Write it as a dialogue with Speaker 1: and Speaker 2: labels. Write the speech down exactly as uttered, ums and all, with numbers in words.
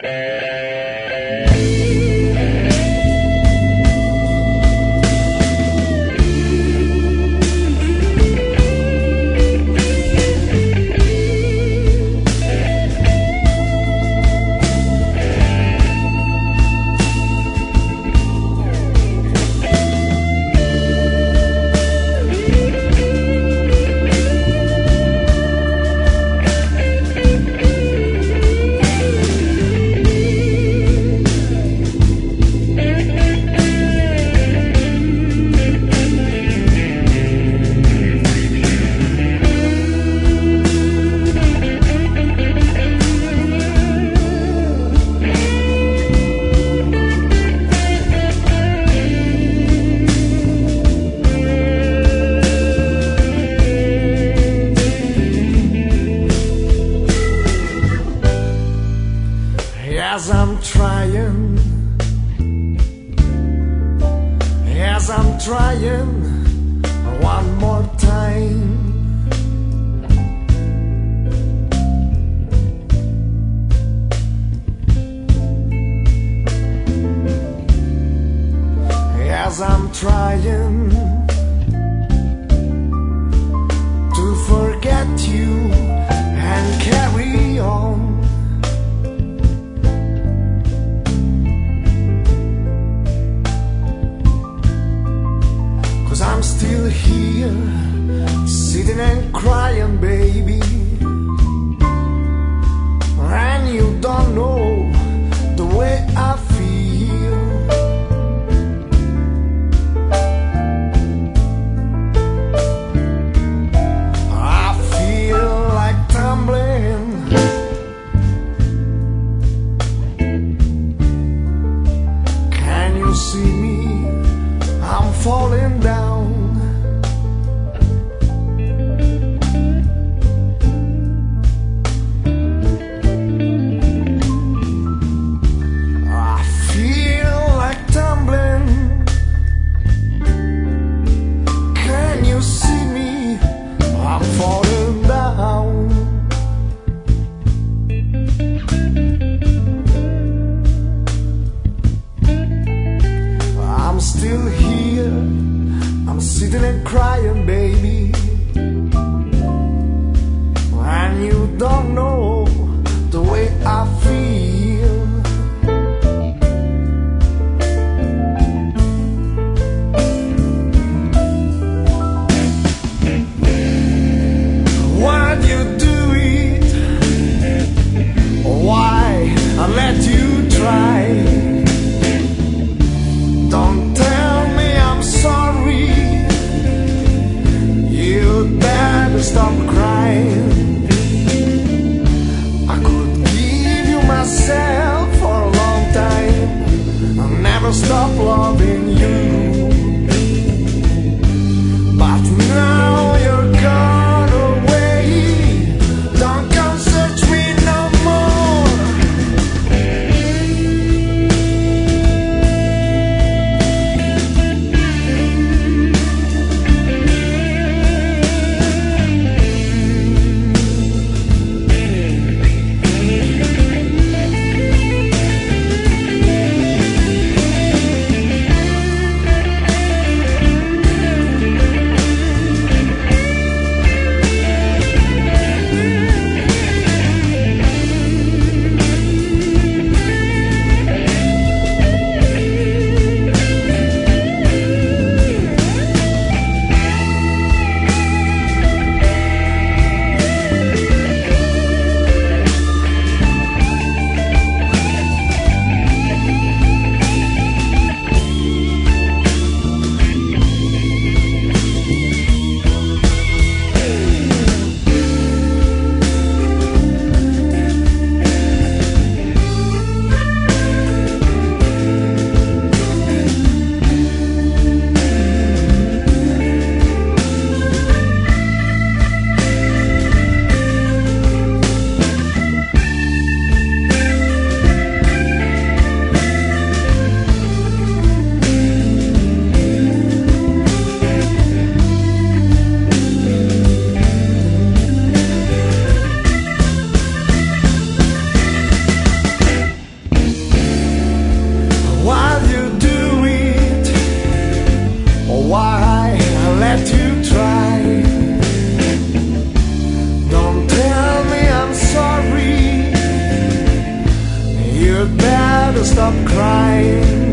Speaker 1: Yes, I'm trying. Yes, I'm trying one more time. Yes, I'm trying to forget you and carry on. I'm still here, sitting and crying, baby. And you don't know the way I feel. I feel like tumbling. Can you see me? I'm falling down. Still here, I'm sitting and crying, baby. And you don't know the way I feel. Why'd you do it? Why I let you try? Don't tell me I'm sorry. You'd better stop crying. I could give you myself for a long time. I'll never stop loving you. But now you're gone away. Don't come search me no more. never stop crying.